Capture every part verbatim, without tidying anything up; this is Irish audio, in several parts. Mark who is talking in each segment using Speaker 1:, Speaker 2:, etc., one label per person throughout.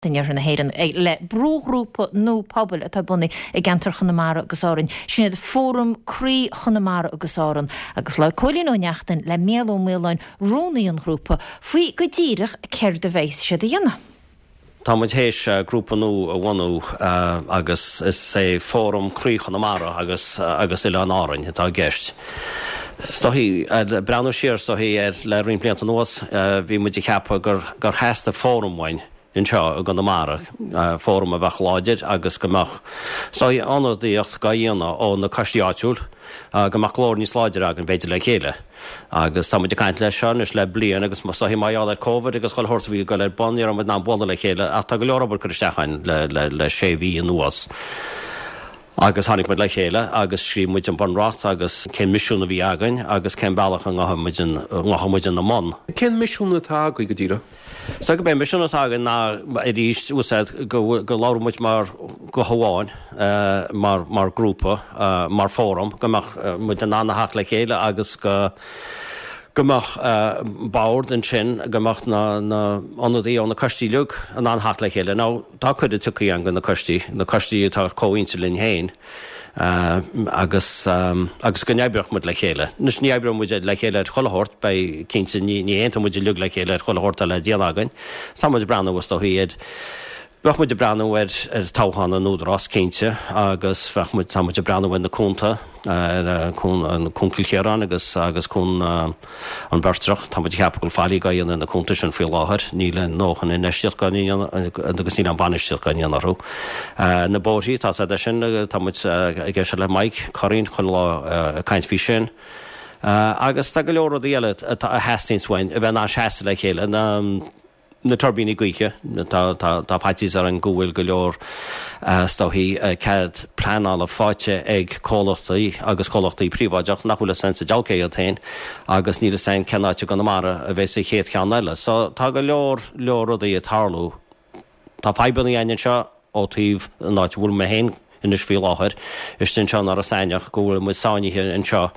Speaker 1: Dyniar yn heirin le brúgrúpa nó pobl atá bunny i gentar chunamara agus árin. Sinad fórum crí chunamara agus árin agus le coilín ó neachtain le mélo mélain rónaíon grúpa faoi go ddíirech ceir de bhéis siad a dhéanana.
Speaker 2: Tá muid héis grúpa nó a bhhaú agus is sé fórum crí chunamara agus agus ile an árainn atá gceist. Stohí breanú siar stohí ar le rion blianta nuas bhí muid ceappa gur gur heasta fórumhain in seo a gan mara fórum a bheith láidir agus gomach. So í anadíocht ga dhéana ó na caistiáitiúil gomach glór níos láidir agan beidir le chéile. Agus tá muid caint le sean is le blian agus má hí maiáil ar COVID agus gáil hortahí go le bonir am ná bola le chéile a tá go leorabbar chuisteáin le le le sé bhí an nuas. Agus hánig muid le chéile agus srí muid an bonrácht agus cén misisiúna bhí agan agus cén bailach an ngahamid an na món.
Speaker 3: Cén misisiúna tá go go dtíra?
Speaker 2: Sta go bé misisiúna tágan ná i ríist úsad go go lámuid mar go hamháin mar mar grúpa mar fórum gomach muid an anna haach le chéile agus go gomach báir an sin gomach na anadaí an na costíileog an anhaach le chéile. Ná tá chuide tucaí an go na costí na costí tá cóhainte linn héin. Uh, agus um, agus go neibreach mud le chéile. Nus neibreach mud le chéile ar cholahort bei cinse ní éanta mud lug le chéile ar cholahort a le dianagan. Samud brana was dohiad. Bach mud brana ar ar táhanna núdras cinse agus fach mud samud brana na cúnta ar cún cúncilchéran agus agus cún an bertrach tá mud cheappa go fáí gaíon na cúnta sin fi láthir ní le nóchan in neisteach ganíon agus ní an banisteach ganíon arú. Na bóí tá a sin tá mud ige se le maic choín chun lá caiint fi sin. Agus tá go leor díile a hestinshain a bheit ná seasta le chéile na turbíní gaiche tá fáitís ar an gúil go leor stohí cead pleanála fáite ag cólachtaí agus cólachtaí príomhaideach nach bhfuil san sa dealcé a tain agus ní a san cenáte go mara a bheits chéad cean eile. So tá go leor leor rudaí a tarlú. Tá feibbanna aine seo ó tíomh náid bhfuil me héin inis fí láthir is tin seán ar a saineach go bhfuil mu sáinithe an seo.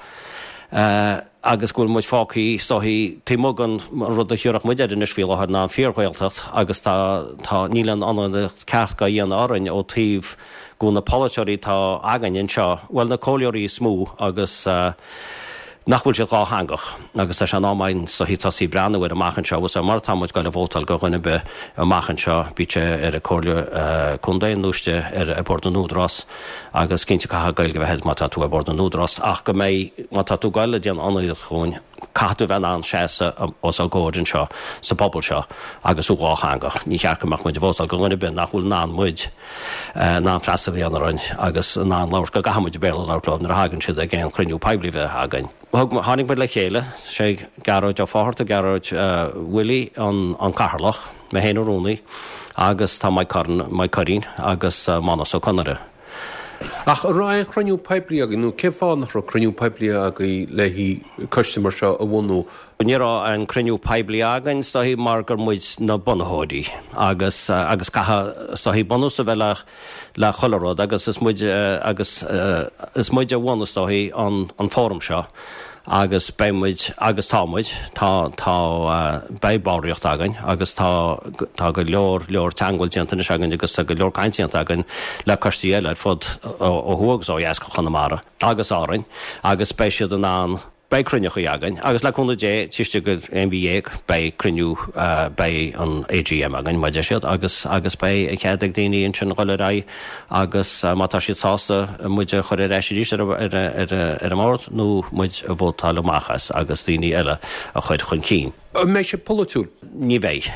Speaker 2: Agus gúil muid fácií stohí tímogan rud a thiúach muidir in isfí láthir ná fíorhhailtacht agus tá nílan anna ceart go dhéana árainn ó tíomh gúna politeoirí tá agan in seo, bhfuil na cóileoirí smú agus nachhfuil se gá hangach agus tá se námainn stohí tasí breanahfuir a machchan seo was mar támuid goil a bhótal go chuine be a machchan seo bíte ar a cóirle chundain núiste ar a bord an núdras agus cinnte caitha gail go bheithéad má tú a bord an núdras ach go méid má tú gaile déan anad chuin catú bheith an séasa os á ggóirin seo sa pobl seo agus ú gá hangach ní cheachach muid bhótal go chuine be nachhfuil ná muid ná freistaí an roinn agus ná láir go gahamid béla láirlá nar hagann siad a ggéan chruinniú peblií bheith hagann. Hánig bud le chéile sé garóid á fáhart a garóid Willie an an carlach me héanú rúnaí agus tá mai choín agus manas ó conire.
Speaker 3: Ach rá chroniú peblií a nó ce fáil nach chroniú peblií a go le hí customer seo a bhhanú.
Speaker 2: Nírá an cruniú peblií agan stohí mar gur muid na bunathirí agus agus caitha stohí bunú sa bheith le choileród agus is muid agus is muid a bhhaú stohí an an fórum seo agus bémuid agus támuid tá tá bébáíocht agan agus tá tá go leor leor teanghil deanta na segan agus tá go leor caiinteanta agan le costíile ar fud ó thugus ó dhéas go chunamara agus árainn agus spéisiad an an bei crunneach agan agus le chuna dé tíiste go M B A bei cruniú bei an A G M agan maidir siad agus agus bei a cead ag daoine in sin ghoile agus mátá siad sásta muide chuir éisiríéis ar an mórt nó muid a bhótáil amachchas agus daoine eile a chuid chun cín.
Speaker 3: Méid sé polúil?
Speaker 2: Ní bhéh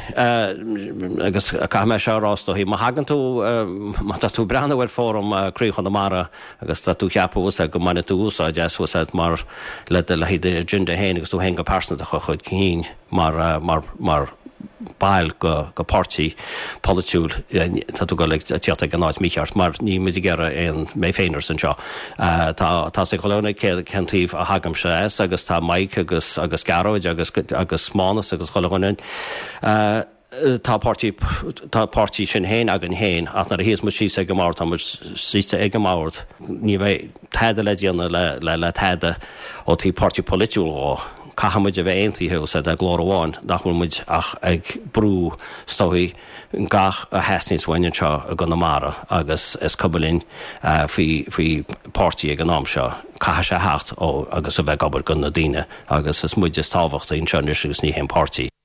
Speaker 2: agus caiime se rásta hí má hagan tú má tú breanahfuil fóm cruúchan na mara agus tá tú cheapús a go mana tú úsá deasús mar le le híidir ginde héin agus tú henga persna a chu chud cín mar mar mar bail go go pártí polúil tá tú go le tíata gan náid míart mar ní muidir gera an mé féinar san seo. Tá tá sé choónna centíh a hagam se agus tá maic agus agus garóid agus agus mánas agus choáin. Tá pártí sin héin agan héin ach nar a híos mu sí ag go máir tá síte ag go máirt ní bheith teide le déanana le le le teide ó tí pártí polúil á caihamid a bheith aontaithe sa a glóráháin nach bhfuil muid ach ag brú stoí gach a heasníoshaine seo a go namara agus is cobalín faoi pártaí ag an am seo caithe sé hecht ó agus a bheith gabar gun na daine agus is muid is tábhacht on seanir agus ní hen pártaí.